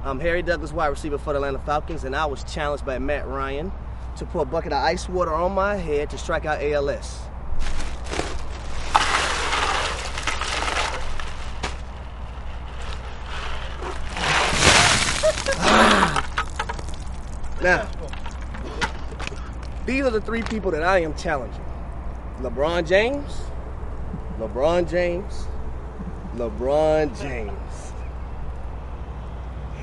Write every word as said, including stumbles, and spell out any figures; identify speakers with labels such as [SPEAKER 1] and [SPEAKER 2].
[SPEAKER 1] I'm Harry Douglas, wide receiver for the Atlanta Falcons, and I was challenged by Matt Ryan to pour a bucket of ice water on my head to strike out A L S. Now, these are the three people that I am challenging. LeBron James, LeBron James, LeBron James.